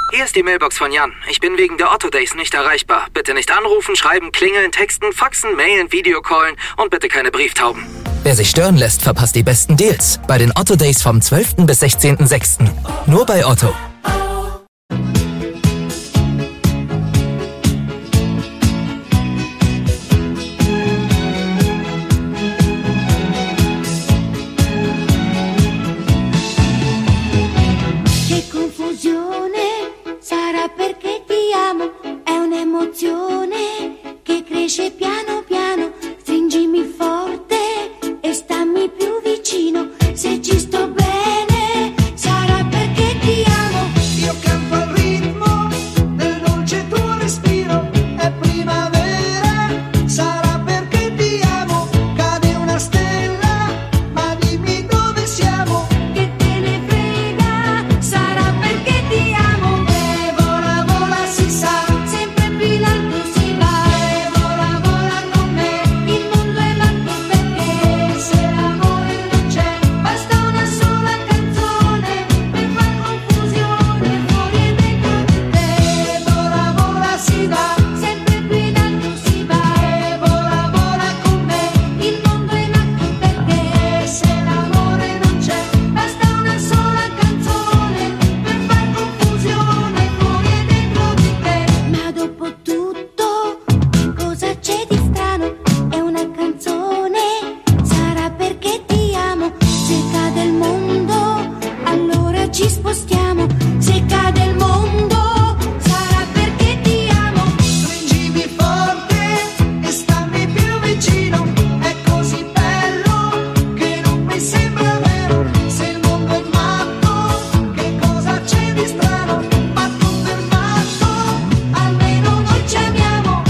Hier ist die Mailbox von Jan. Ich bin wegen der Otto Days nicht erreichbar. Bitte nicht anrufen, schreiben, klingeln, texten, faxen, mailen, Videocallen und bitte keine Brieftauben. Wer sich stören lässt, verpasst die besten Deals. Bei den Otto Days vom 12. bis 16.06. Nur bei Otto. Sarà perché ti amo, è un'emozione che cresce piano piano. Stringimi forte e stammi più vicino. Se ci sto bene, sarà perché ti amo. Io canto al ritmo del dolce tuo respiro. È primavera, sarà perché ti amo. Cade una stella, ma dimmi dove siamo. Che te ne frega, sarà perché ti amo. Si sa, sempre più in alto si va. E vola, vola con me. Il mondo è matto perché se l'amore non c'è, basta una sola canzone per far confusione fuori e dentro di te. Vola, vola si va, sempre più in alto si va. E vola, vola con me. Il mondo è matto perché se l'amore non c'è, basta una sola canzone per far confusione fuori e dentro di te. Ma dopo tutto, cosa c'è di strano? È una canzone, sarà perché ti amo. Se cade il mondo, allora ci spostiamo. Se cade il mondo, sarà perché ti amo. Stringimi forte e stammi più vicino. È così bello che non mi sembra vero. Se il mondo è matto, che cosa c'è di strano? Matto per matto, almeno noi ci amiamo.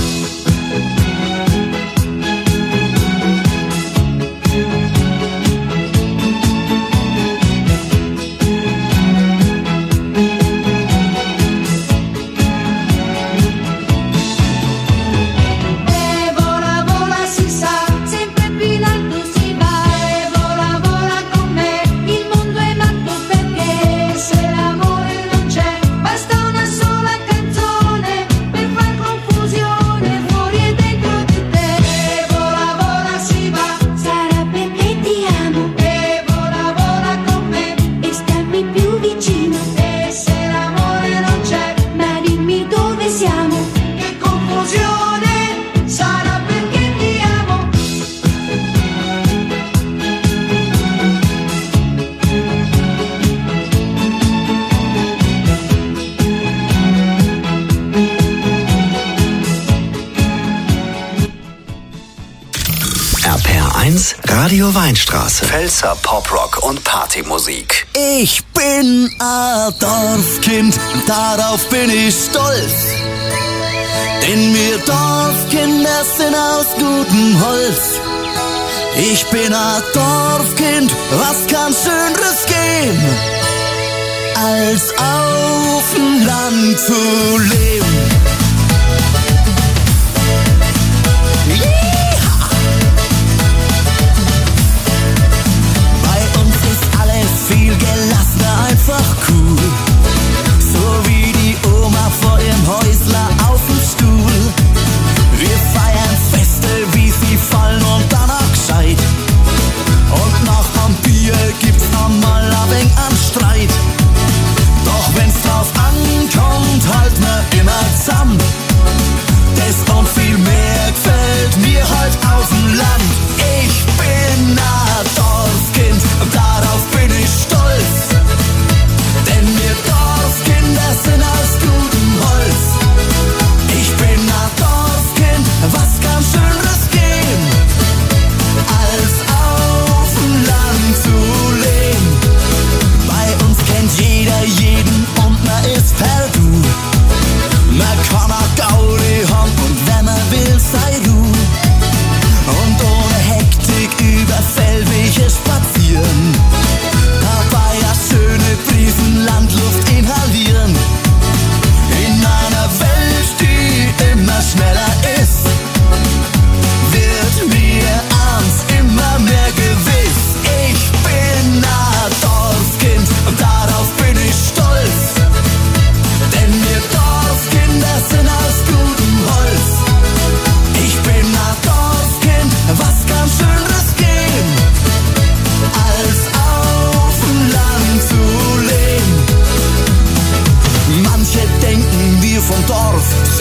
E vola, vola si sa, sempre più in alto si va. E vola, vola con me. Il mondo è matto perché se l'amore non c'è, basta una sola canzone per far confusione fuori e dentro di te. E vola, vola si va, sarà perché ti amo. E vola, vola con me e stammi più vicino. E se l'amore non c'è, ma dimmi dove siamo. Che confusione, sarà perché ti amo. RPR1, Radio Weinstraße. Pfälzer Poprock und Partymusik. Ich bin ein Dorfkind, darauf bin ich stolz. Denn wir Dorfkinder sind aus gutem Holz. Ich bin ein Dorfkind, was kann Schöneres geben, als auf dem Land zu leben. Bei uns ist alles viel gelassener, einfach cool. So wie die Oma vor ihrem Häusler auf dem Stuhl. Wir feiern Feste, wie sie fallen und danach gescheit. Und nach am Bier gibt's einmal ein wenig an Streit. Doch wenn's drauf ankommt, halt mir immer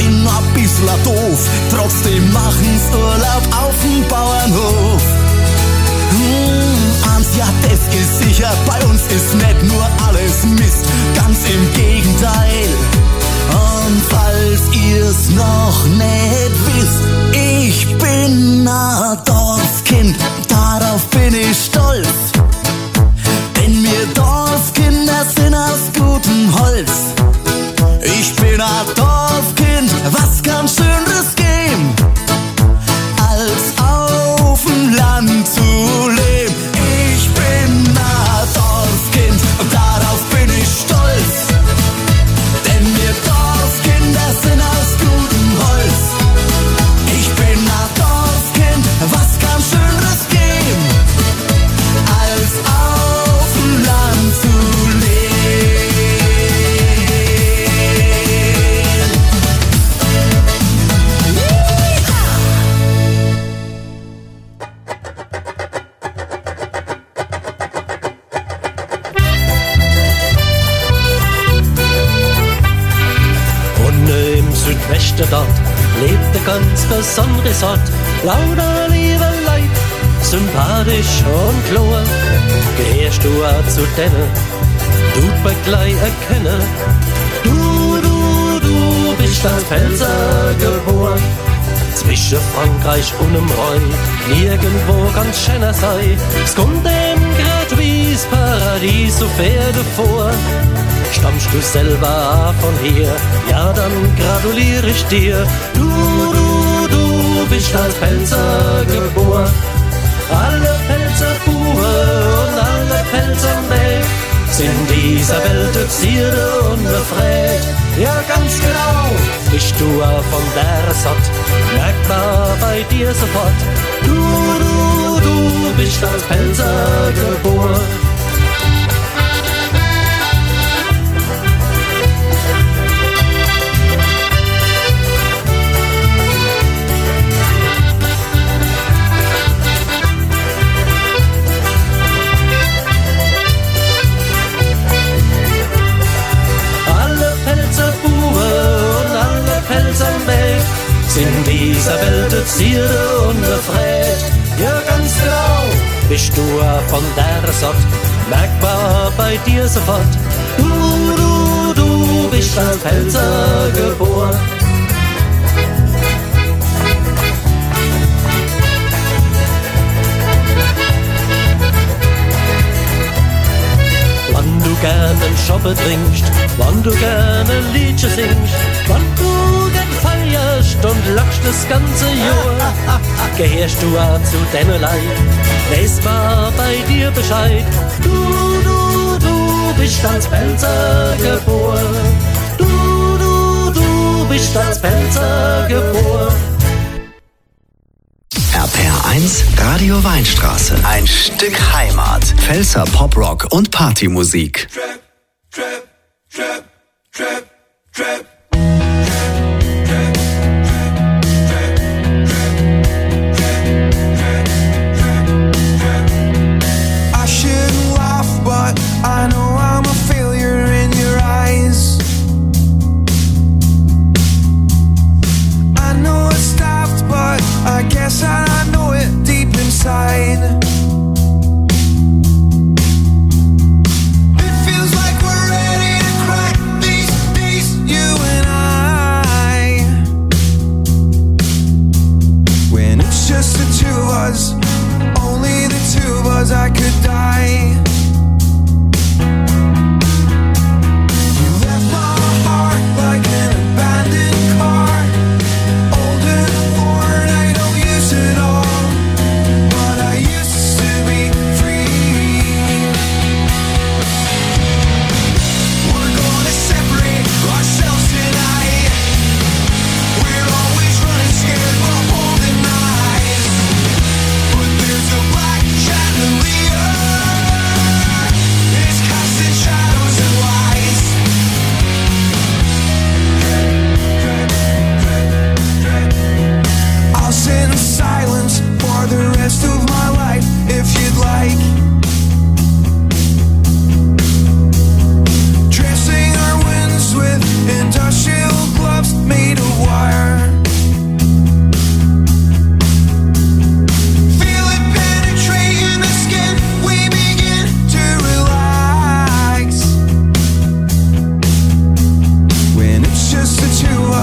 bin ein bisschen doof, trotzdem machen's Urlaub auf dem Bauernhof. Eins, ja, das ist sicher, bei uns ist nicht nur alles Mist, ganz im Gegenteil. Und falls ihr's noch nicht wisst, ich bin ein Dorfkind, darauf bin ich stolz. Denn wir Dorfkinder sind aus gutem Holz. Ich bin ein Dorfkind, was kann Schöneres geben, als auf dem Land zu leben. Ich bin ein Dorfkind und darauf bin ich stolz. Denn wir Dorfkinder sind aus gutem Holz. Ich bin ein Dorfkind, was kann Schöneres geben, als auf dem Land zu leben. Im Südwesten dort lebt eine ganz besondere Sort. Lauter liebe Leid, sympathisch und klar. Gehörst du auch zu denen, du bei gleich erkennen. Du bist als Pfälzer geboren. Zwischen Frankreich und dem Rhein, nirgendwo ganz schöner sei. Es kommt dem grad wie's Paradies so Pferde vor. Stammst du selber von hier, ja dann gratuliere ich dir. Du bist als Pfälzer geboren. Alle Pfälzer Buben und alle Pfälzer Mäd sind dieser Welt Zierde und befreit. Ja ganz genau, bist du von der Sort, merkbar bei dir sofort. Du bist als Pfälzer geboren. In dieser Welt Zierde und befreit. Ja ganz genau, bist du von der Sort, merkbar bei dir sofort. Du bist als Pfälzer geboren. Wann du gerne einen Schoppe trinkst, wann du gerne ein Liedchen singst, wann du gern feierst und lachst das ganze Jahr, gehörst du auch zu deiner Leid, weiß mal bei dir Bescheid. Du bist als Pfälzer geboren. Du bist als Pfälzer geboren. RPR1 Radio Weinstraße. Ein Stück Heimat. Pfälzer Poprock und Partymusik. I shouldn't laugh, but I know I'm a failure in your eyes. I know it's daft, but I guess I know it deep inside. It feels like we're ready to crack these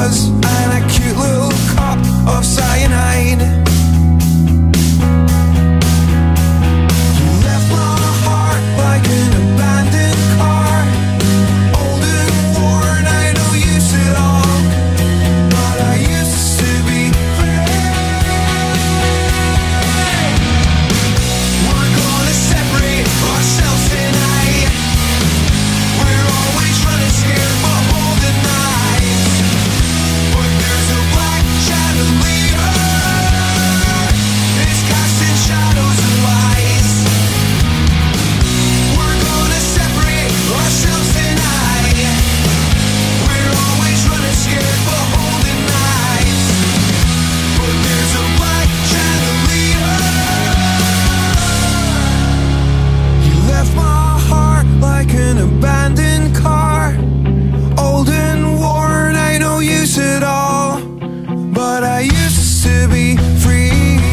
was, and a cute little cup of cyanide. You left my heart like an abandoned car, old and worn, I know you said all, but I used to be free. We're gonna separate ourselves tonight. We're always running scared but holding knives. But there's a black chandelier, it's casting shadows and lies. We're gonna separate ourselves tonight. We're always running scared but holding knives. But there's a black chandelier. You left my heart like an abandoned car, old and worn, I know you said all, but I used to be free.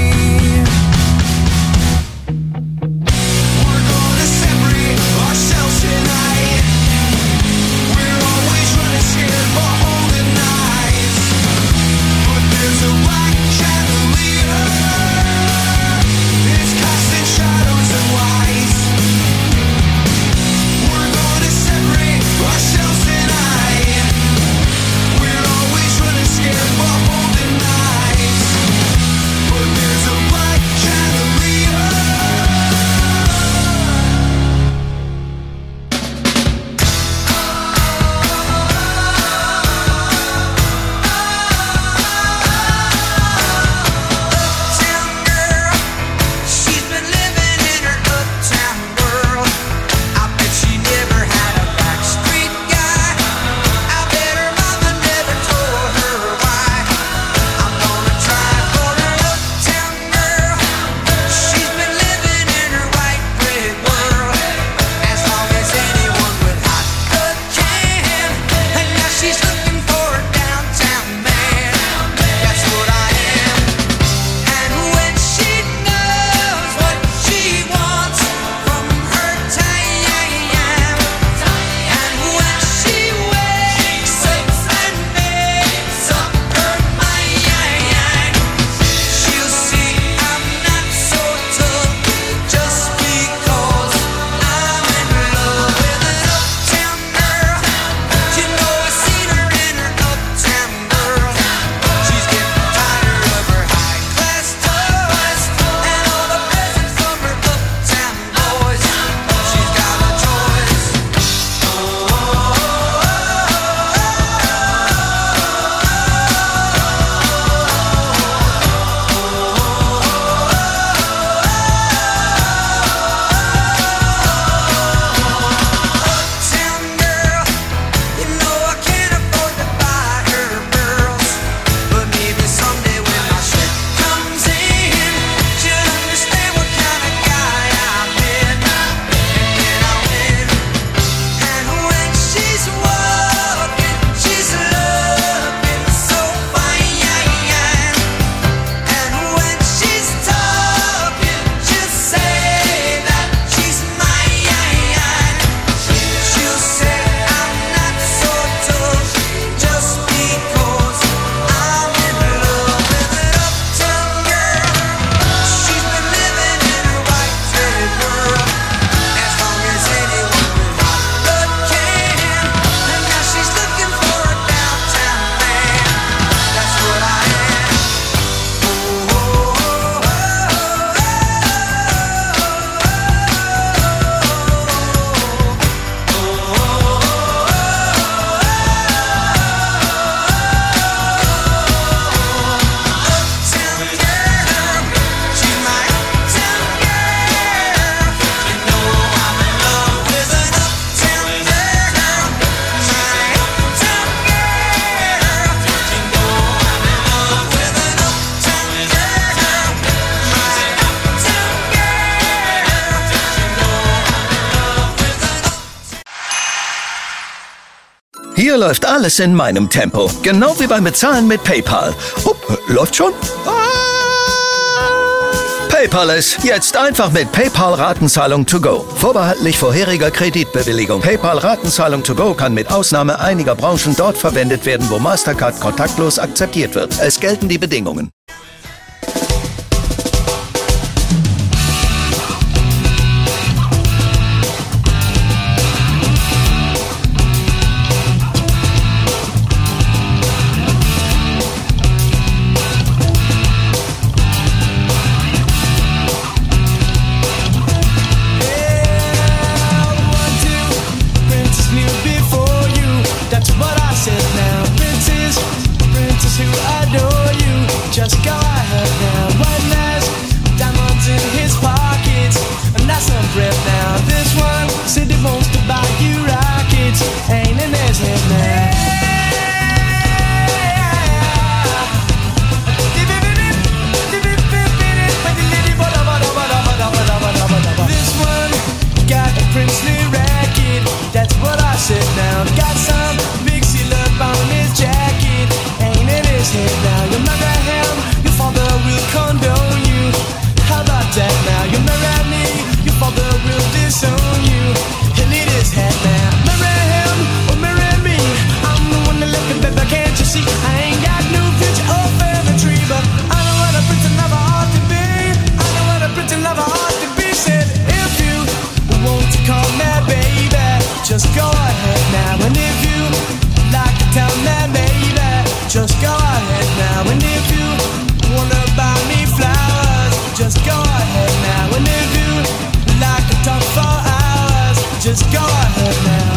We're gonna separate ourselves tonight. We're always running scared but holding knives. But there's a black chandelier, it's casting shadows and lies. We're gonna separate ourselves tonight. We're always running scared but holding knives. But there's a black chandelier. Uptown girl, she's been living in her uptown world. I bet she never had a backstreet guy. I bet her mama never told her why. I'm gonna try for her uptown girl. She's been living in her white bread world as long as anyone with hot blood can. And now she's looking for a downtown man. That's what I am. And when she knows what she wants from her time, and when she wakes up and makes up her mind, she'll see I'm not so tough just because I'm in love with an uptown girl. You know I've seen her in her uptown world. She's getting tired of her high-class toys and all the presents from her uptown boys. She's got a choice. Uptown girl, you know I can't afford to buy her pearls, but maybe someday when my check comes in, she'll understand what kind of guy I've been, and then I'll win. And when she's walking, she's looking so fine, and when she's talking, she'll say that she's mine. She'll say I'm not so tough just because I'm in love with an uptown girl. She's been living in her white bread world as long as anyone with hot blood can. And now she's looking for a downtown man. That's what I am. Uptown girl, she's my uptown girl. You know I'm in love with an uptown girl. My uptown girl. You know I'm in love with an uptown girl. My uptown girl. You know I'm in love with an Hier läuft alles in meinem Tempo. Genau wie beim Bezahlen mit PayPal. Läuft schon? PayPal es. Jetzt einfach mit PayPal Ratenzahlung to go. Vorbehaltlich vorheriger Kreditbewilligung. PayPal Ratenzahlung to go kann mit Ausnahme einiger Branchen dort verwendet werden, wo Mastercard kontaktlos akzeptiert wird. Es gelten die Bedingungen. Just go ahead now. One last diamonds in his pockets, and that's some breath now. This one said he wants to buy you rockets, ain't in his head now. This one got a princely racket, that's what I said now. Got some big seal up on his jacket, ain't in his head now. You marry him, your father will condone you. How about that now? You marry me, your father will disown you. He'll need his head now. Marry him or marry me, I'm the one that left him, baby, can't you see? I ain't got no picture or family tree, but I know what a pretty lover ought to be. I know what a pretty lover ought to be. Said if you want to call me baby, just go ahead now. And if you like to tell me baby, just go ahead now. And if you wanna buy me flowers, just go ahead now. And if you like to talk for hours, just go ahead now.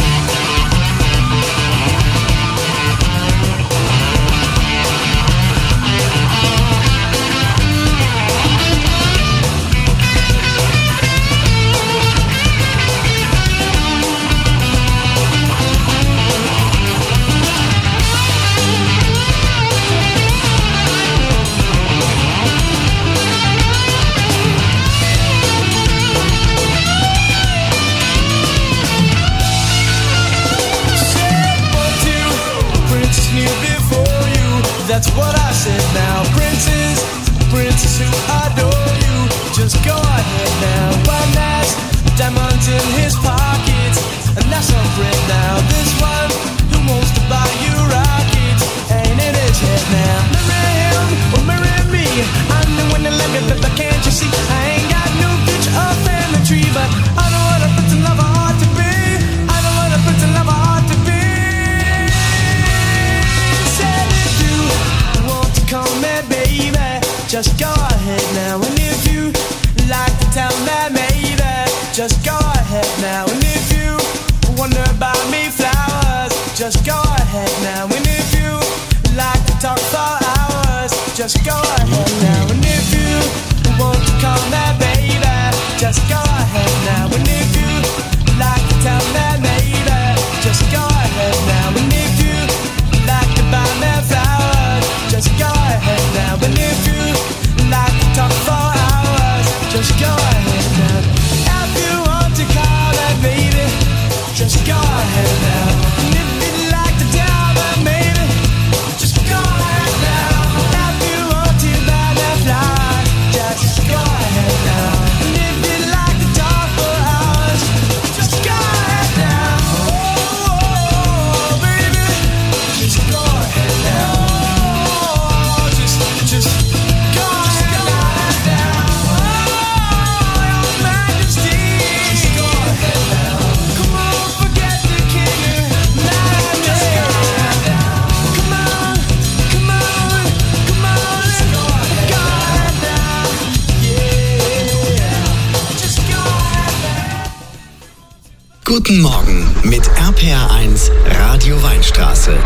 That's what I said now. Princess who adore you, just go ahead now. One last diamonds in his pockets, and that's some bread now. This one who wants to buy you rockets, ain't in his head now. Marry him or marry me, I'm the one that let me, but can't you see? I ain't got no picture or family tree, but I know what a pretty lover ought to be. I know what a pretty lover ought to be. Said if you want to call me baby, just go ahead now. And if you like to tell me maybe, just go ahead now. And if you wanna buy me flowers, just go ahead now. And if you like to talk for hours, just go ahead now. And if you want to call me baby, just go ahead now. And if you like to tell me maybe, just go ahead now. And if you like to buy me flowers, just go ahead now. And if you like to talk for hours, just go ahead now. If you want to call that baby, just go ahead now. And if you like to tell that maybe, just go ahead now. If you want to buy me flowers, just go ahead now. And if you like to talk for hours, just go ahead now. Oh, baby, just go ahead now. Just go ahead now. Oh, your majesty. Just go ahead now. Come on, forget the king. Just go ahead now. Come on, come on, come on. Just go ahead now. Yeah. Just go ahead now. Guten Morgen mit RPR1 Radio Weinstraße.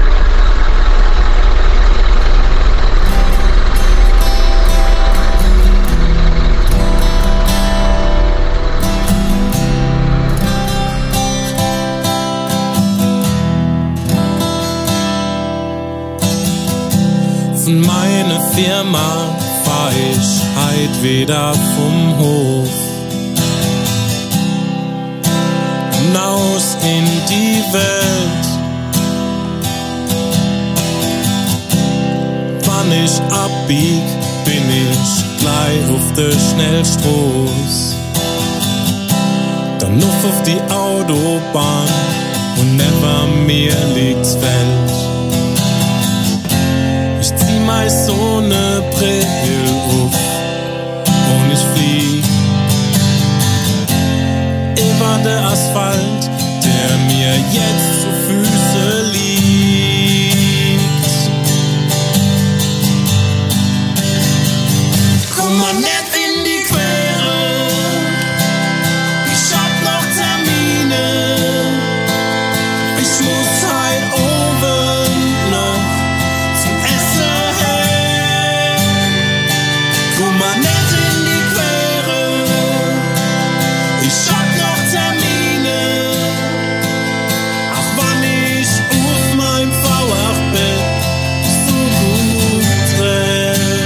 Von meiner Firma fahr ich heut wieder vom Hof. Hinaus in die Welt. Wann ich abbieg, bin ich gleich auf der Schnellstraße. Dann noch auf die Autobahn und neben mir liegt's Feld. Ich zieh mal so ne Brille auf und ich flieg über der Asphalt, der mir jetzt zu Füße liegt. Komm mal nicht in die Quere, ich hab noch Termine, ich muss halt oben noch zum Essen hin. Komm mal nicht in die Quere, ich hab noch Termine, auch wann ich auf mein V8-Bett so gut renn.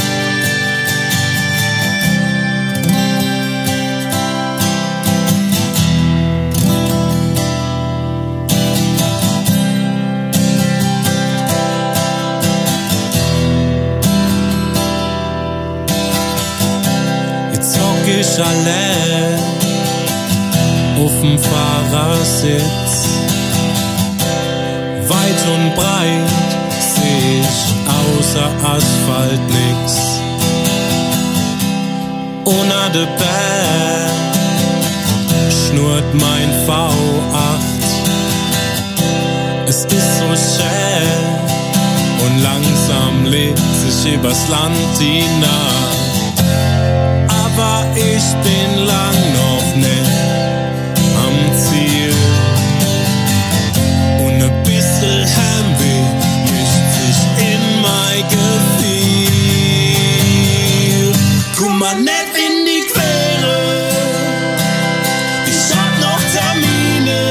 Jetzt hock ich allein auf'm Fahrersitz. Weit und breit seh ich außer Asphalt nix. Ohne de Berg schnurrt mein V8. Es ist so schön und langsam legt sich übers Land hinein. Aber ich bin lang noch nicht am Ziel. Und ein bisschen Heimweh mischt sich in mein Gefühl. Komm mal nicht in die Quere, ich hab noch Termine,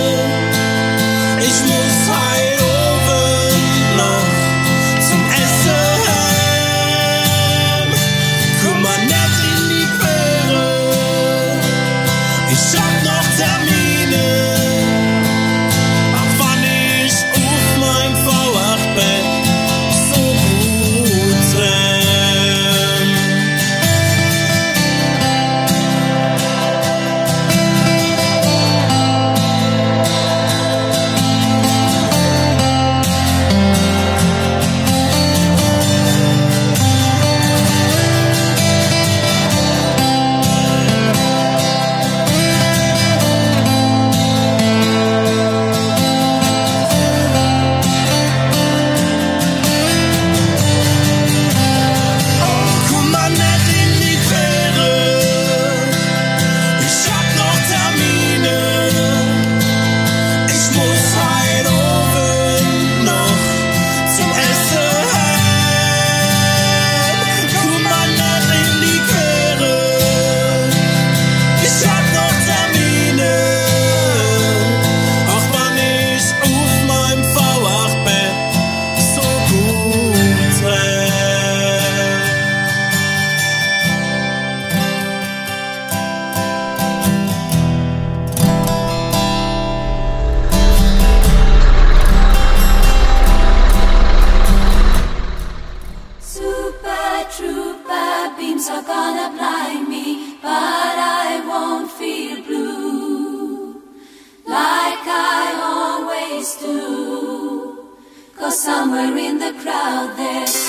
ich muss halt oben noch zum Essen heim. Komm mal nicht in die Quere, ich hab noch Termine, auch wann ich auf mein V8-Bett so gut renn. Komm mal nicht in die Quere, ich hab noch Termine, ich muss halt oben noch zum Essen heim. Komm mal nicht in die Quere, ich hab noch Termine, auch wann ich auf meinem V8-Bett so gut renn. Super trooper beams are gonna blind me, but I won't feel blue like I always do. 'Cause somewhere in the crowd there's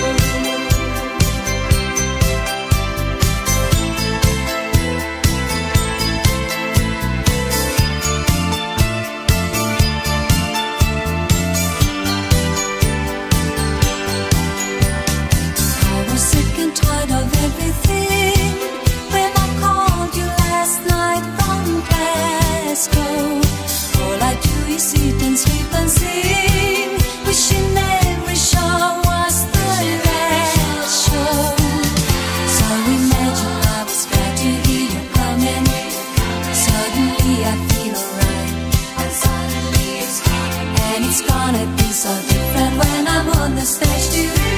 I was sick and tired of everything. When I called you last night from Glasgow, all I do is eat and sleep and sing, wishing every show was the last show. So imagine I was glad to hear you coming. Suddenly I feel alright, and suddenly it's coming, and it's gonna be so different when I'm on the stage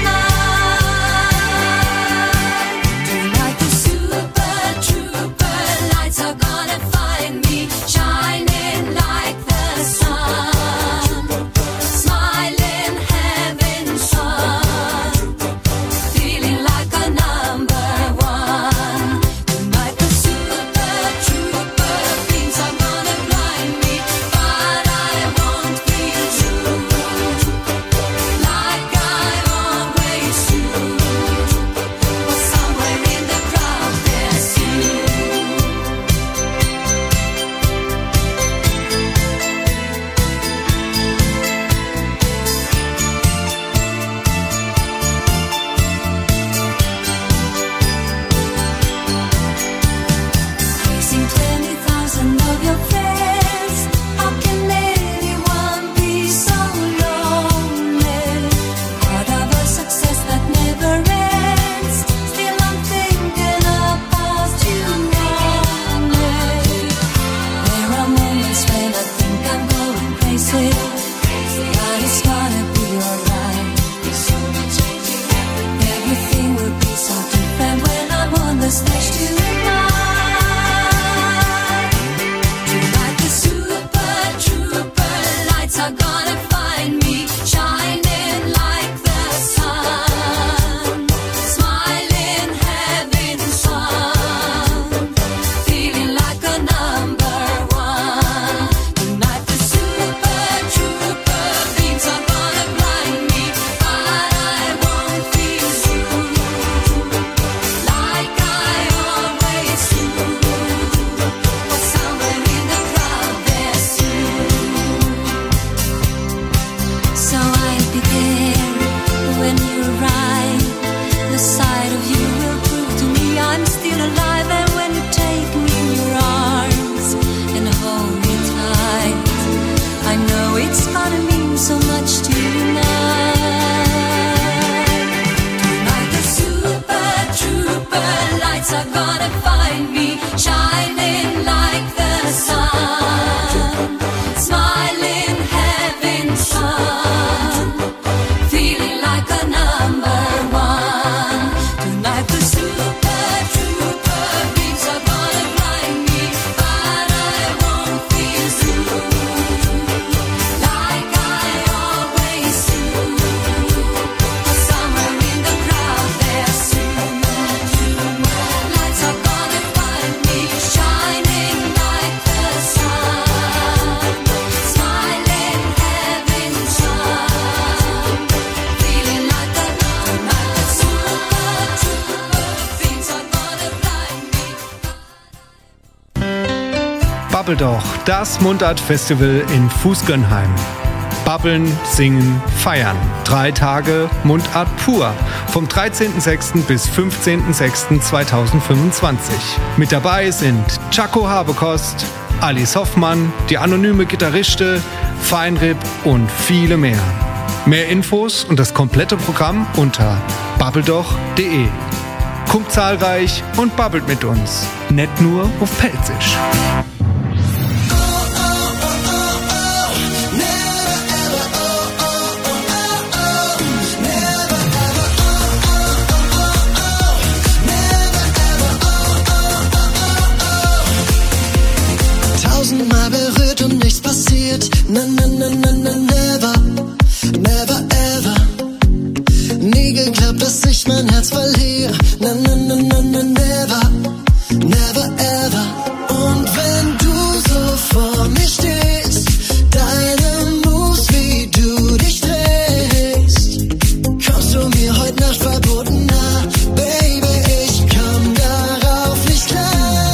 tonight. Tonight the super trooper lights are gonna find me shining like the sun, smiling, having fun, feeling like a number so much tonight. Tonight the super trooper lights are gonna find me shining like the sun, smiling, having fun, feeling like a number one. Tonight the super trooper beams are gonna blind me, but I won't feel through like I always do. Somewhere in the crowd there's soon. Lights are gonna find me shining like the sun, smiling, having fun, feeling like a number. Super trooper beams are gonna blind me. Babbel doch, das Mundart-Festival in Fußgönheim. Babbeln, singen, feiern. 3 Tage Mundart pur. Vom 13.06. bis 15.06.2025. Mit dabei sind Chaco Habekost, Alice Hoffmann, die anonyme Gitarriste, Feinrib und viele mehr. Mehr Infos und das komplette Programm unter babbeldoch.de. Kommt zahlreich und babbelt mit uns. Nicht nur auf Pelzisch. Tausendmal berührt und nichts passiert. Na, na, na, na, na, never, never ever. Nie geglaubt, dass ich mein Herz verliere. Na, na, na, na, na, never, never ever. Und wenn du so vor mir stehst, deine Moves, wie du dich drehst, kommst du mir heute Nacht verboten nah. Baby, ich komm darauf nicht klar.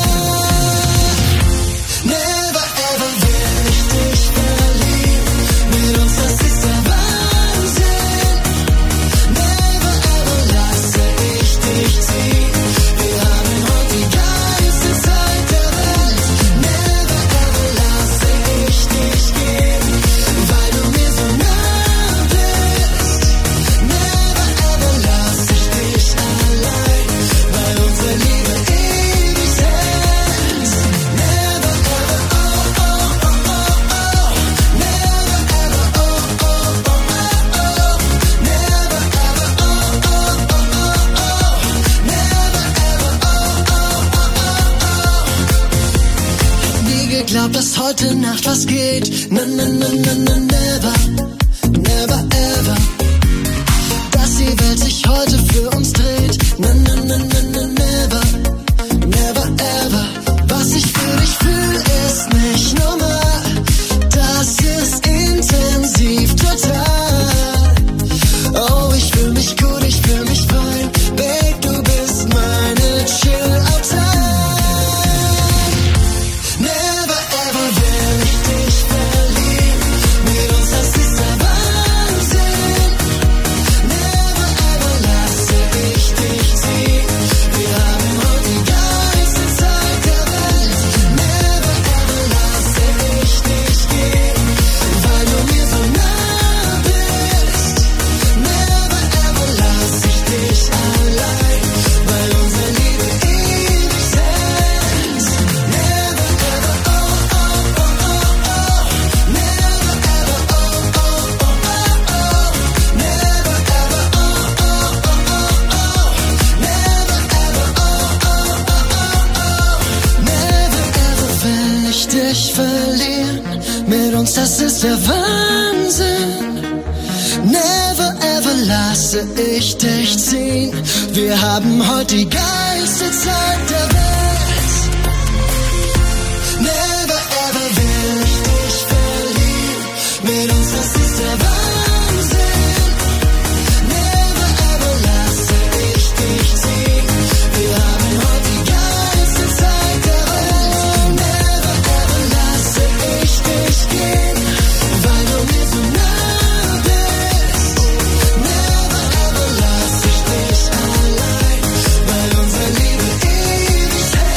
Never ever will ich dich verlieren. Mit uns, das ist der Wahnsinn. Never ever lasse ich dich ziehen. Wir haben heute die geilste Zeit der Welt. Never ever lasse ich dich gehen, weil du mir so nah bist. Never ever lasse ich dich allein, weil unsere Liebe ewig hält. Never ever, oh, oh, oh, oh, oh. Never ever, oh, oh, oh, oh, oh. Never ever, oh, oh, oh, oh, oh. Never ever, oh, oh, oh, oh, oh. Nie geglaubt, dass heute Nacht was geht. Na, na, na, na, na, never, never ever. Dass die Welt sich heute für uns dreht. Na, na, na, na, na, never, never ever. Was ich für dich fühl, ist nicht normal. Das ist intensiv total. Oh, ich fühl mich gut, ich fühl mich fein. Babe, du bist meine Chill-Out-Time. Never ever will ich dich verlieren. Mit uns, das ist der Wahnsinn. Never ever lasse ich dich ziehen. Wir haben heute die geilste Zeit der Welt. Never ever lasse ich dich gehen, weil du mir so nah bist. Never ever lasse ich dich allein, weil unsere Liebe ewig hält. Never ever, oh, oh, oh, oh, oh. Never ever, oh, oh, oh, oh, oh. Never ever, oh, oh, oh, oh, oh. Never ever, oh, oh, oh, oh, oh. Never ever will ich dich verlieren. Mit uns, das ist der Wahnsinn. Never ever lasse ich dich ziehen. Wir haben heute die geilste Zeit der Welt. Never ever will ich dich verlieren. Mit uns, das ist der Wahnsinn. Never ever lasse ich dich ziehen. Wir haben heute die geilste Zeit der Welt. Never ever lasse ich dich gehen, weil du mir so nah bist. Never ever lasse ich dich allein, weil unsere Liebe ewig hält.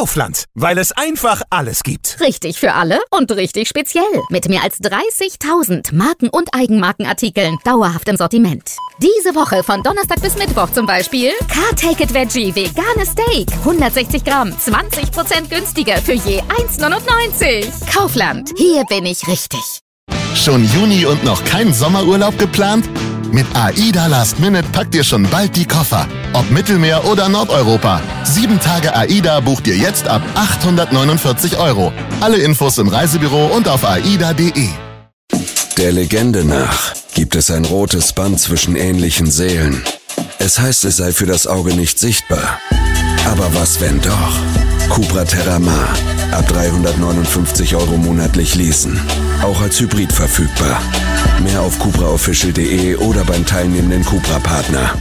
Kaufland, weil es einfach alles gibt. Richtig für alle und richtig speziell. Mit mehr als 30.000 Marken- und Eigenmarkenartikeln dauerhaft im Sortiment. Diese Woche von Donnerstag bis Mittwoch zum Beispiel Car-Take-It Veggie veganes Steak. 160 Gramm, 20% günstiger für je 1,99. Kaufland, hier bin ich richtig. Schon Juni und noch kein Sommerurlaub geplant? Mit AIDA Last Minute packt ihr schon bald die Koffer. Ob Mittelmeer oder Nordeuropa. 7 Tage AIDA bucht ihr jetzt ab 849 €. Alle Infos im Reisebüro und auf aida.de. Der Legende nach gibt es ein rotes Band zwischen ähnlichen Seelen. Es heißt, es sei für das Auge nicht sichtbar. Aber was, wenn doch? Cupra Terramar. Ab 359 € monatlich leasen. Auch als Hybrid verfügbar. Mehr auf cupraofficial.de oder beim teilnehmenden Cupra-Partner.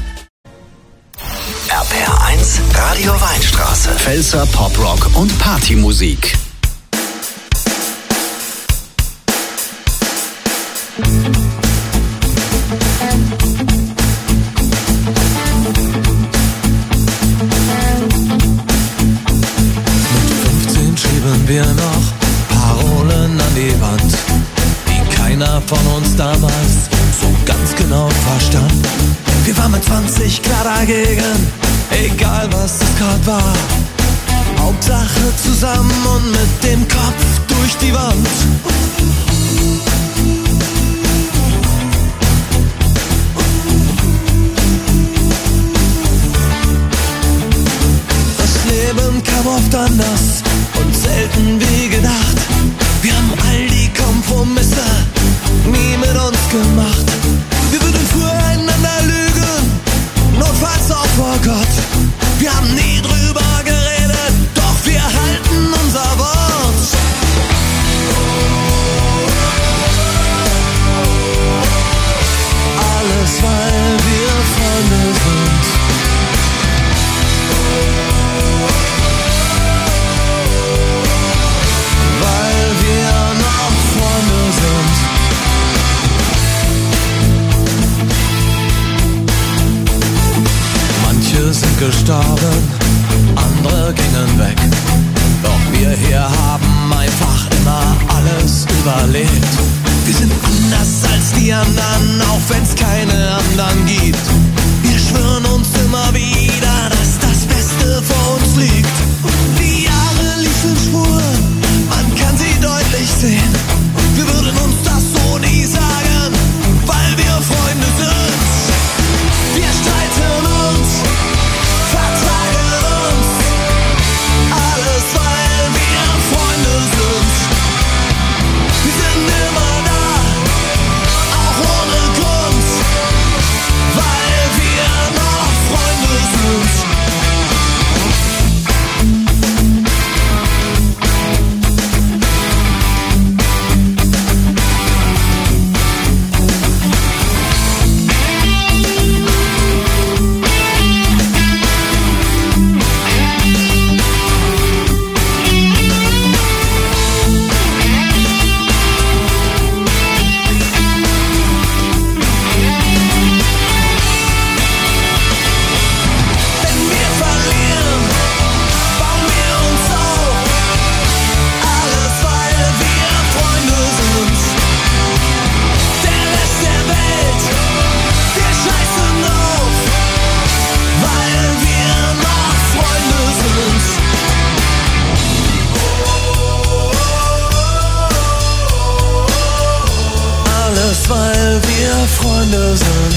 RPR1, Radio Weinstraße. Pfälzer Poprock und Partymusik. Schrieben wir noch Parolen an die Wand, die keiner von uns damals so ganz genau verstand. Wir waren mit 20 klar dagegen, egal was es gerade war. Hauptsache zusammen und mit dem Kopf durch die Wand. Das Leben kam oft anders und selten wie gedacht. Wir haben all die Kompromisse nie mit uns gemacht. Wir würden füreinander lügen, notfalls auch vor Gott. Wir haben nie drüber geredet, doch wir halten unser Wort. Alles, weil wir Freunde sind. Weil wir noch Freunde sind. Manche sind gestorben, andere gingen weg. Doch wir hier haben einfach immer alles überlebt. Wir sind anders als die anderen, auch wenn's keine anderen gibt. Wir schwören uns immer wieder, dass das Beste vor uns liegt. Die Jahre ließen Spuren, man kann sie deutlich sehen. Wir würden uns das so nie sagen, weil wir Freunde sind. Wir streiten uns, vertragen uns, alles weil wir Freunde sind. Wir sind immer da, auch ohne Grund, weil wir noch Freunde sind. Weil wir Freunde sind.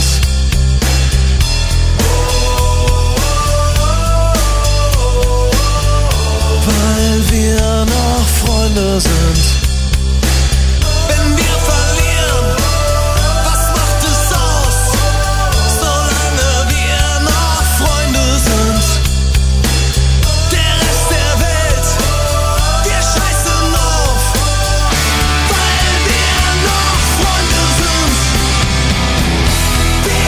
Weil wir noch Freunde sind. Wenn wir verlieren, was macht es aus? Solange wir noch Freunde sind. Der Rest der Welt, wir scheißen auf. Weil wir noch Freunde sind. Wir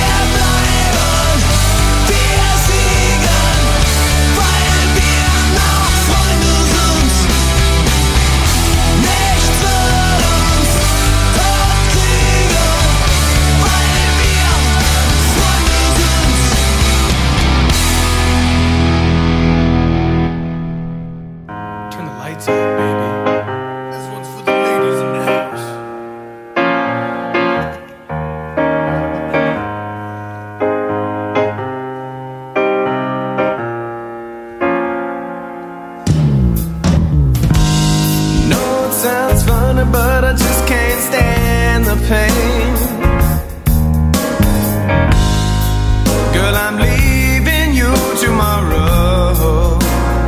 Turn the lights up, baby. This one's for the ladies in the house. No, it sounds funny, but I just can't stand the pain. Girl, I'm leaving you tomorrow.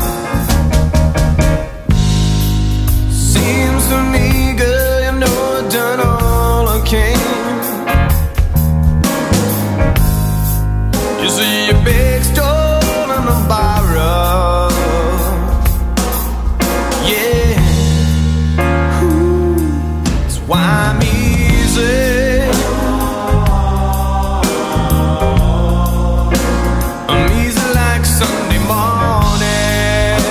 Seems to me, girl, you know I've done all I can. You see your big stone on the borrow. Yeah. That's why I'm easy. I'm easy like Sunday morning.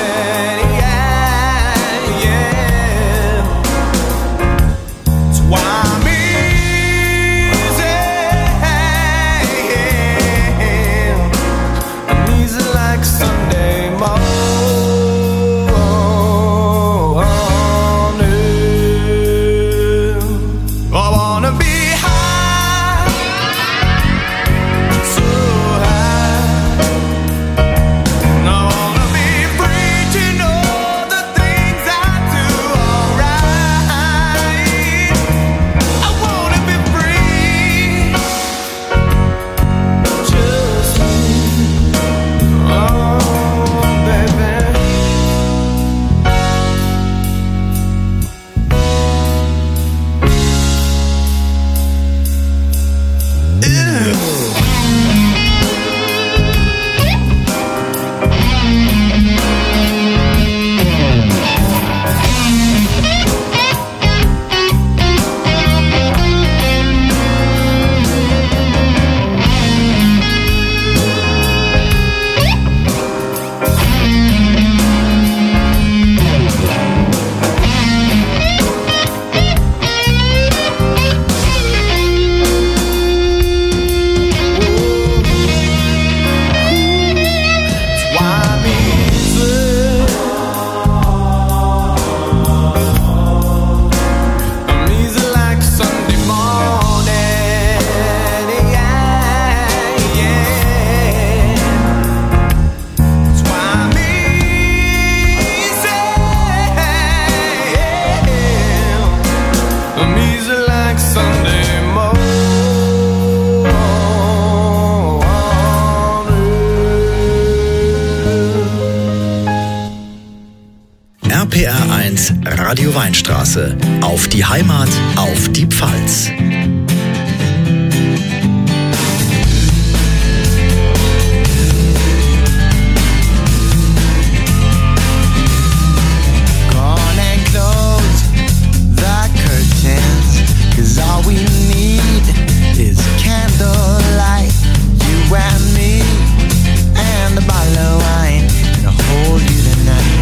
Yeah, yeah. That's why I'm easy. I'm easy like Sunday morning. I wanna be high, so high. I wanna be free to know the things I do alright. I wanna be free, just me. Oh, baby. I'm easy like Sunday morning. Yeah, yeah. That's why I'm easy. I'm easy like Sunday morning. RPR 1 Radio Weinstraße. Auf die Heimat, auf die Pfalz. Gone and close the curtains, 'cause all we need is candlelight. You and me, and a bottle of wine, and I'll hold you tonight.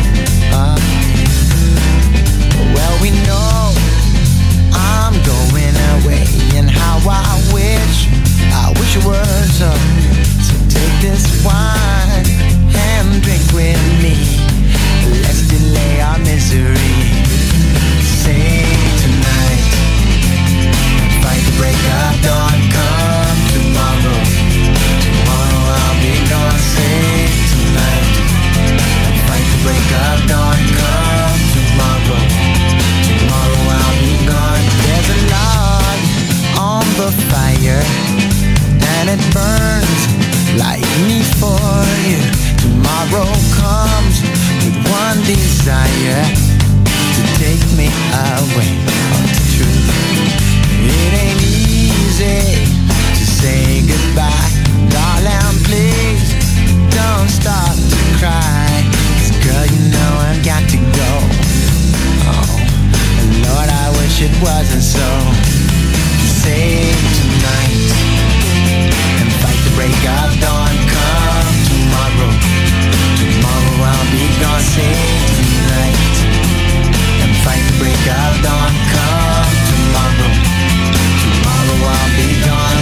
Well, we know I'm going away, and how I wish it was so. So take this wine and drink with me. Let's delay our misery. Sing tonight, fight the break of dawn. Come tomorrow, tomorrow I'll be gone. Sing tonight, fight the break of dawn. Come tomorrow, tomorrow I'll be gone. There's a log on the fire, and it burns like me for you. Tomorrow comes with one desire, to take me away unto truth. It ain't easy to say goodbye, darling, please don't stop to cry. 'Cause girl, you know I've got to go. Oh, and Lord, I wish it wasn't so. Save tonight and fight the break of dawn. Come tomorrow, tomorrow I'll be gone. Save tonight and fight the break of dawn. Come tomorrow, tomorrow I'll be gone.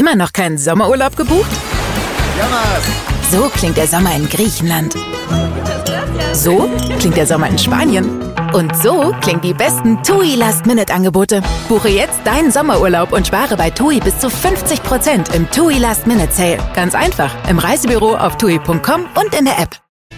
Immer noch keinen Sommerurlaub gebucht? So klingt der Sommer in Griechenland. So klingt der Sommer in Spanien. Und so klingen die besten TUI Last-Minute-Angebote. Buche jetzt deinen Sommerurlaub und spare bei TUI bis zu 50% im TUI Last-Minute-Sale. Ganz einfach, im Reisebüro auf TUI.com und in der App.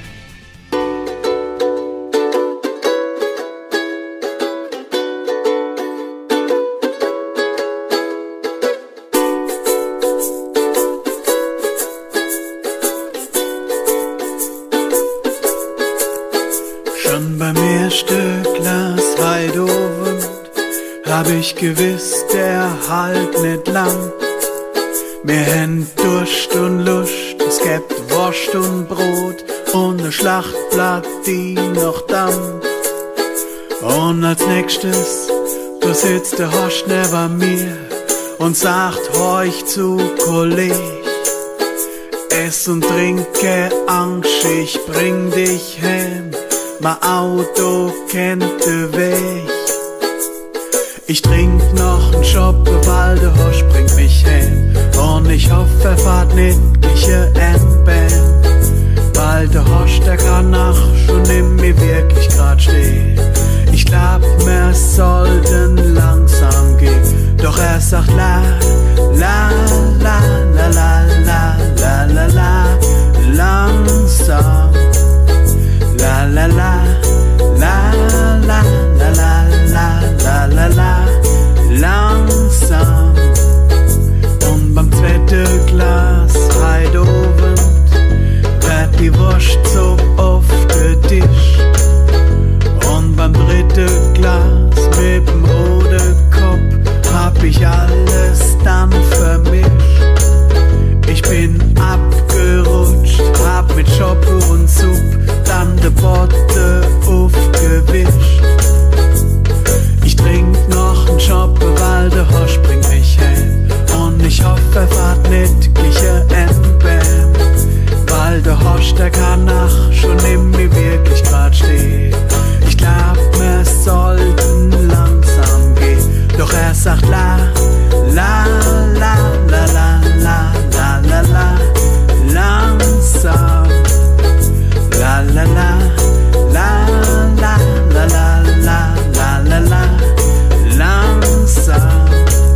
Schon beim ersten Glas Heidewind hab ich gewiss, der halt nicht lang. Wir haben Durst und Lust, es gibt Wurst und Brot und ne Schlachtblatt, die noch dampft. Und als nächstes, da sitzt der Horst neben mir und sagt, horch zu, Kolleg. Ess und trinke Angst, ich bring dich heim. Mein Auto kennt den Weg. Ich trink noch einen Schoppe, weil der Horst bringt mich heim. Und ich hoffe, er fahrt nicht gleich Endbahn. Weil der Horst, der kann nach schon in mir wirklich grad stehen. Ich glaub, wir sollten langsam gehen. Doch er sagt la, la, la, la, la, la, la, la, la, langsam. La la la, la la la la la la la la, langsam. Und beim zweiten Glas Heidewind wird die Wurst so oft getischt. Und beim dritten Glas mit dem roten Kopf hab ich alles dann vermischt. Ich bin abgerutscht, hab mit Schoppe und Suppe dann de Botte aufgewischt. Ich trink noch einen Schoppe, weil der Horst bringt mich heim. Und ich hoffe, er fahrt nicht gleich Endbahn. Weil der Horst, der kann nach schon in mir wirklich grad stehen. Ich glaub, wir sollten langsam gehen. Doch er sagt la, la, la, la, la, la, la, la, la, langsam. La la la, la la la la la la la la, langsam.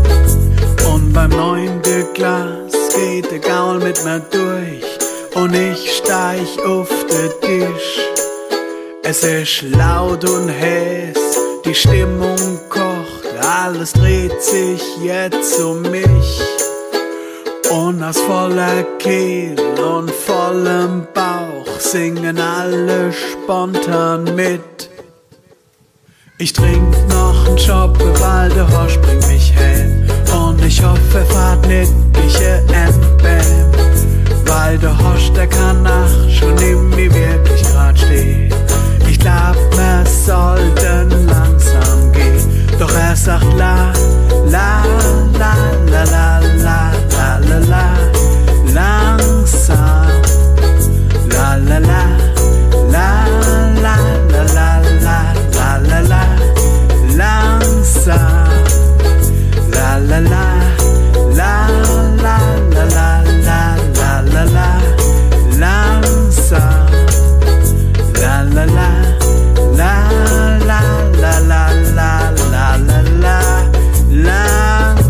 Und beim 9. Glas geht der Gaul mit mir durch und ich steig auf den Tisch. Es ist laut und heiß, die Stimmung kocht, alles dreht sich jetzt um mich. Und aus voller Kehle und vollem Bauch singen alle spontan mit. Ich trink noch einen Schoppe, weil der Horst bringt mich heim. Und ich hoffe, er fahrt nicht gleich Endbahn. Weil der Horst, der kann nach schon in mir wirklich grad stehen. Ich glaub, wir sollten langsam gehen. Doch er sagt la, la, la, la, la, la, la, la, la, langsam. La la la, la la la la la la la la, langsam. La la la, la la la la la la la la, langsam. La la la, la la la la la la la la, langsam.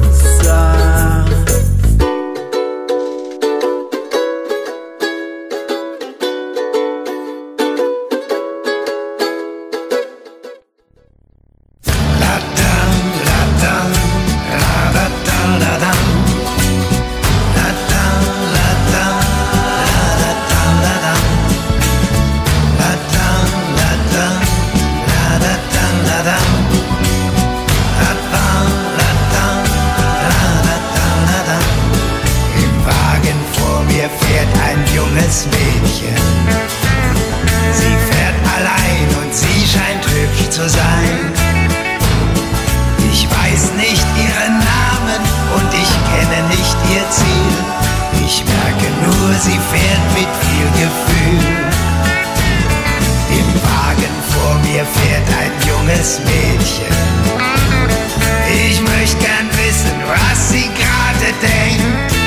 Ich möchte gern wissen, was sie gerade denkt.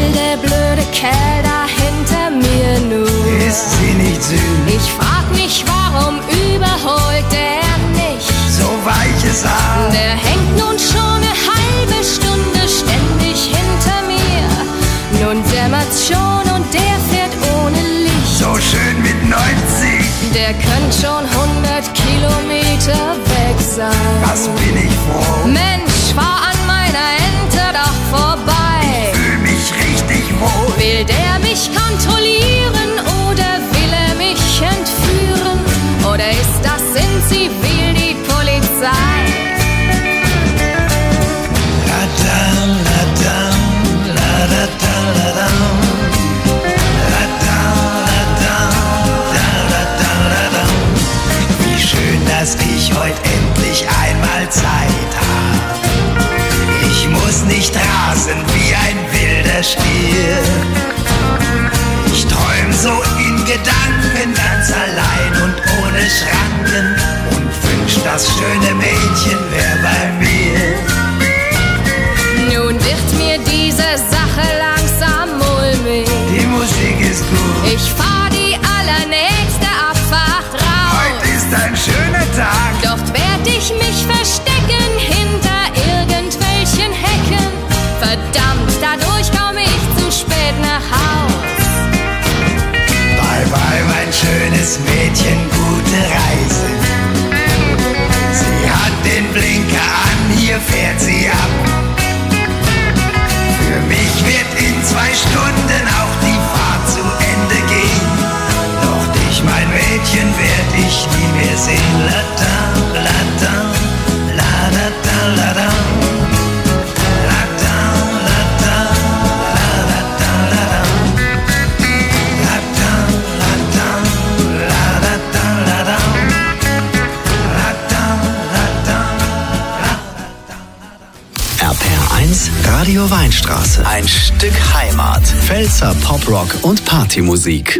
will der blöde Kerl da hinter mir nur? Ist sie nicht süß? Ich frag mich, warum überholt der nicht? So weiches Haar. Der hängt nun schon eine halbe Stunde ständig hinter mir. Nun dämmert's schon und der fährt ohne Licht. So schön mit 90. Der könnte schon 100 Kilometer weg sein. Was bin ich froh. Mensch, fahr an meiner Ente doch vorbei. Ich fühl mich richtig wohl. Will der mich kontrollieren oder will er mich entführen? Oder ist das in Zivil die Polizei? La-dam, la-dam, la-da-dam, la-dam. Dass ich heute endlich einmal Zeit hab. Ich muss nicht rasen wie ein wilder Stier. Ich träum so in Gedanken ganz allein und ohne Schranken und wünsch, das schöne Mädchen wär bei mir. Nun wird mir diese Sache langsam mulmig. Die Musik ist gut. Ich fahr die allernächste Abfahrt raus. Heute ist ein schöner Tag. Dort werd ich mich verstecken hinter irgendwelchen Hecken. Verdammt, dadurch komm ich zu spät nach Haus. Bye bye, mein schönes Mädchen, gute Reise. Sie hat den Blinker an, hier fährt sie ab. Für mich wird in 2 Stunden auch die Fahrt zu Ende gehen. Doch dich, mein Mädchen, werd ich nie mehr sehen. La-da, la-da, la-da-da, la-da. La-da, la-da, la-da-da, la-da. La-da, la-da, la-da-da, la-da. La-da, la-da, la-da. RPR1, Radio Weinstraße. Ein Stück Heimat. Pfälzer Poprock und Partymusik.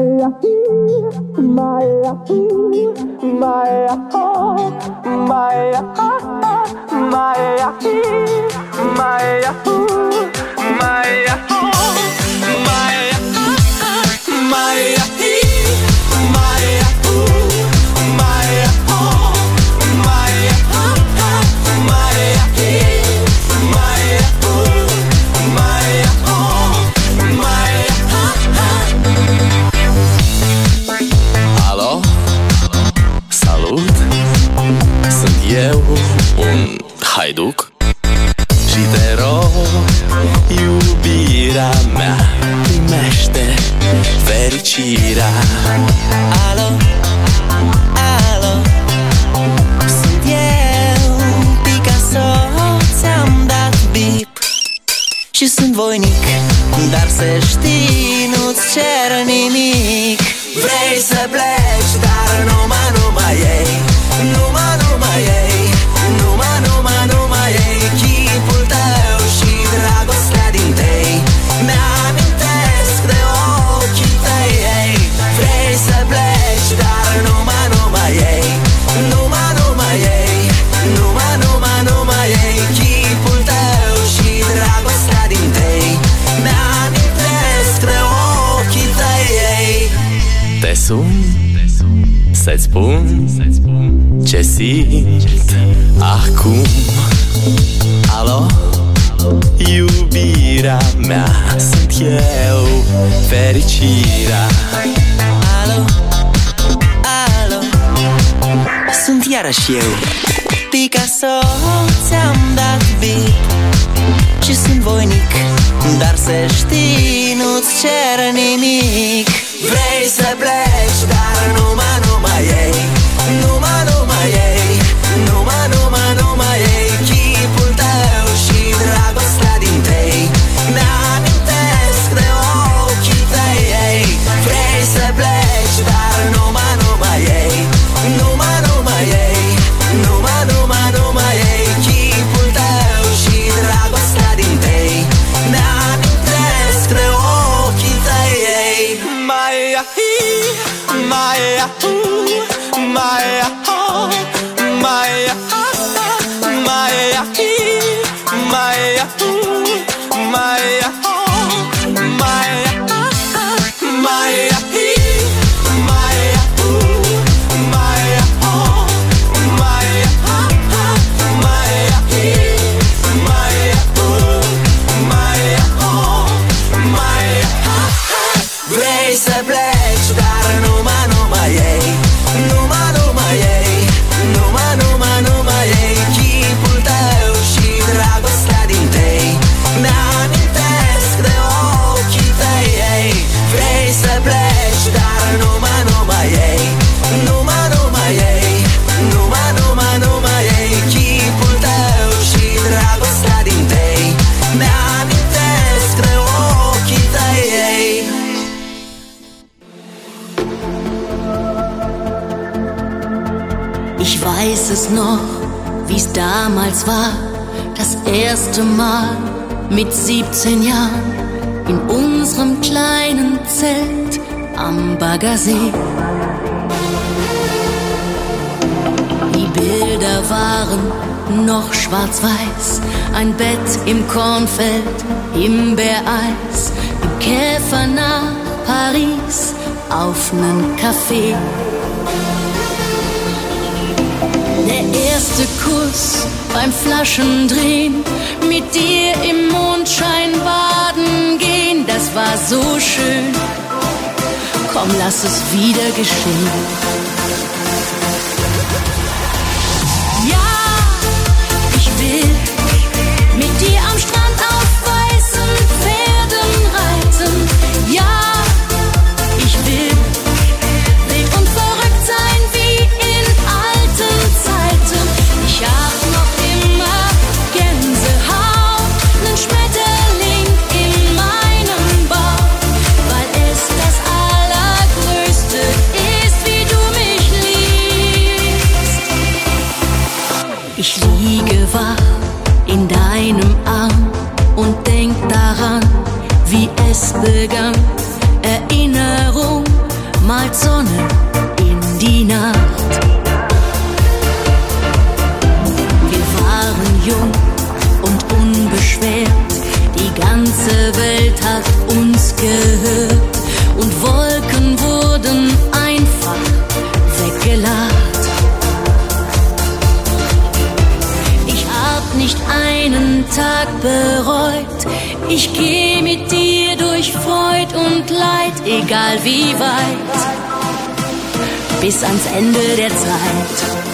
Alo, salut, sunt eu, un haiduc și te rog, iubirea mea, primește fericirea. Alo, alo, sunt eu, Picasso, ți-am dat bip și sunt voinic, dar să știi, nu-ți cer nimic. Vrei să pleci, dar numai ei, numai ei, numai ei, chipul tău și dragostea din tei mi-amintesc de ochii tăi, ei. Vrei să pleci, dar numai ei, numai ei, numai ei, chipul tău și dragostea din tei mi-amintesc de ochii tăi, ei. Te sun să-ți spun ce simt acum. Alo, iubirea mea, sunt eu, fericirea. Alo, alo, sunt iarăși eu, Picasso, ți-am dat bip și sunt voinic, dar să știi, nu-ți cer nimic. Vrei să pleci, dar numai ei, numai ei, numai ei, chipul tău și dragostea din tei mi-amintesc de ochii tăi, ei. Vrei să pleci, dar numai ei, numai ei, numai ei, chipul tău și dragostea din tei mi-amintesc de ochii tăi, ei. Maia hi, maia hu, maia ho, maia ha, maia hi, maia hu, maia ho, vrei să pleci, dar numai ei, numai ei, numai ei, chipul tău și dragostea din tei, mi-amintesc de ochii tăi, ei. Vrei să pleci, dar numai ei, numai ei, numai ei, chipul tău și dragostea din tei, mi-amintesc de ochii tăi, ei. Ich weiß es noch, wie's damals war, das erste Mal mit 17 Jahren in unserem kleinen Zelt am Baggersee. Die Bilder waren noch schwarz-weiß, ein Bett im Kornfeld, Himbeereis, im Käfer nach Paris auf nen Café. Der erste Kuss beim Flaschendrehen, mit dir im Mondschein baden gehen, das war so schön. Komm, lass es wieder geschehen. Ja, ich will mit dir am Strand auf weißen Pferden reiten. Ja, ich will wild und verrückt sein wie in alten Zeiten. Ich hab noch immer Gänsehaut, nen Schmetterling in meinem Bauch, weil es das Allergrößte ist, wie du mich liebst. Ich liege wach in deinem Arm und denk daran, wie es begann. Erinnerung malt Sonne in die Nacht. Wir waren jung und unbeschwert, die ganze Welt hat uns gehört und Wolken wurden einfach weggelacht. Ich hab nicht einen Tag bereut, ich geh mit dir durch Freud und Leid, egal wie weit, bis ans Ende der Zeit.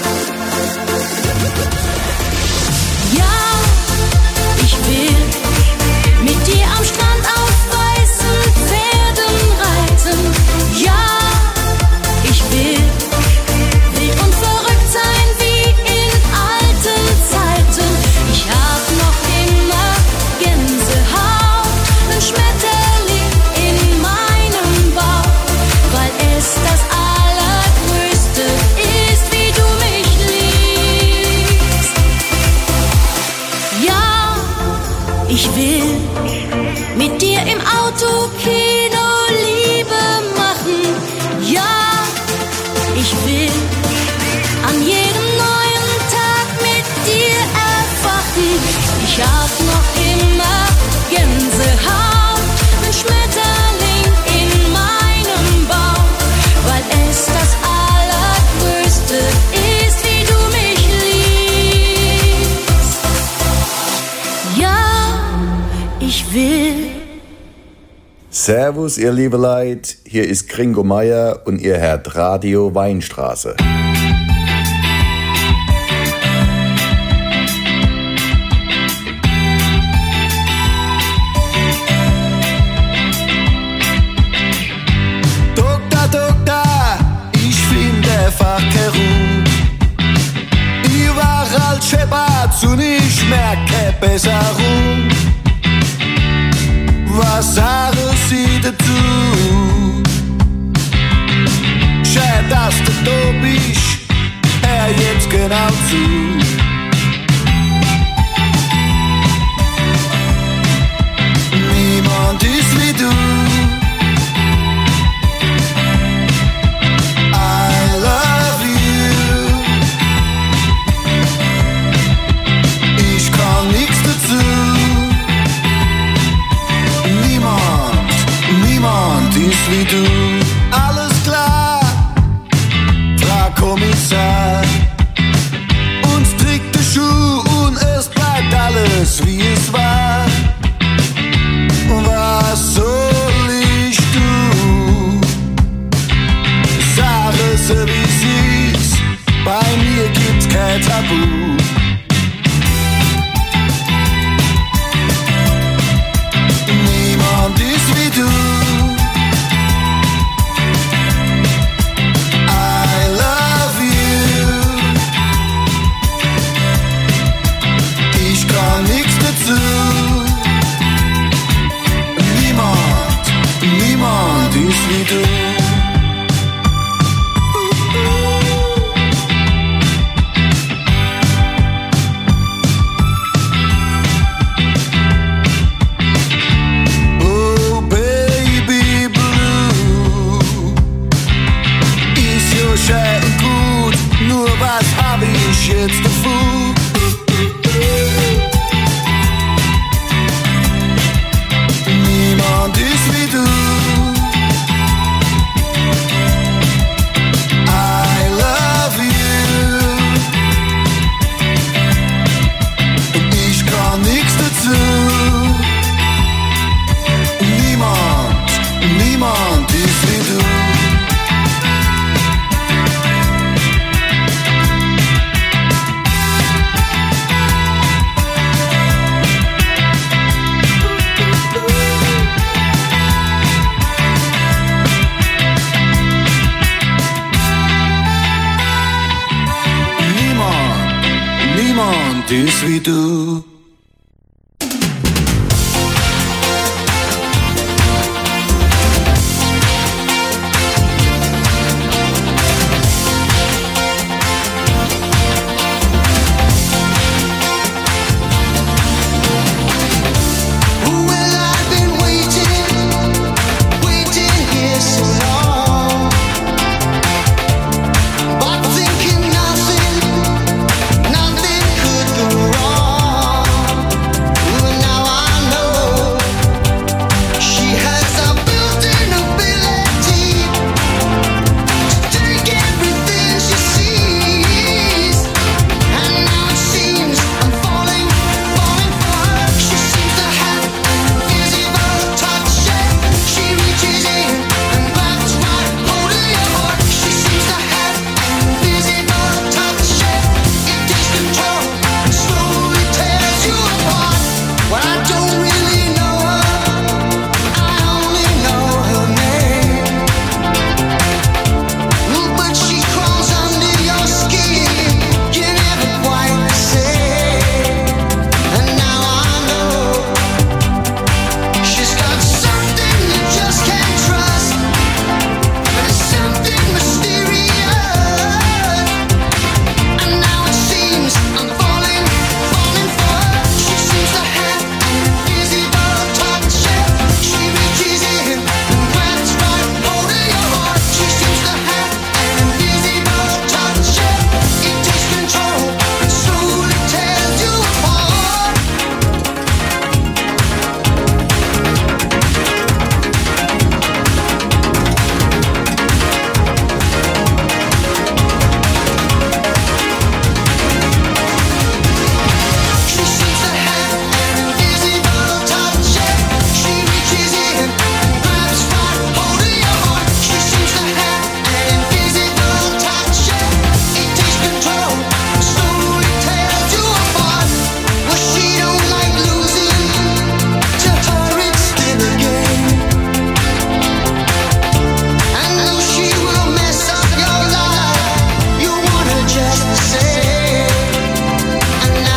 Ja, ich will mit dir am Strand auf weißen Pferden reiten. Ja, ich will wild und verrückt sein wie in alten Zeiten. Ich hab noch immer Gänsehaut, nen Schmetterling in meinem Bauch, weil es das Allergrößte ist, wie du mich liebst. Ja, ich will mit dir im Autokino Liebe machen. Ja, ich will an jedem neuen Tag mit dir erwachen. Ich hab noch immer Gänsehaut, nen Schmetterling in meinem Bauch, weil es das Allergrößte ist, wie du mich liebst. Ja, ich will. Servus, ihr liebe Leute, hier ist Gringo Meier und ihr hört Radio Weinstraße. Doktor, ich finde einfach keine Ruhe. Überall scheppert's und ich merke Besserung. Was sagen Sie dazu? Schön, dass du da bist, hör jetzt genau zu. Niemand ist wie du. I love you. Ich kann nichts dazu. Niemand ist wie du. Alles klar, Frau Kommissar. Uns trägt der Schuh und es bleibt alles wie es war. Was soll ich tun? ist wie du. Oh Baby Blue, ist ja schön und gut, nur was hab ich jetzt davon? Niemand ist wie du. I love you. Und ich kann nichts dazu. Niemand ist wie du. Niemand ist wie du.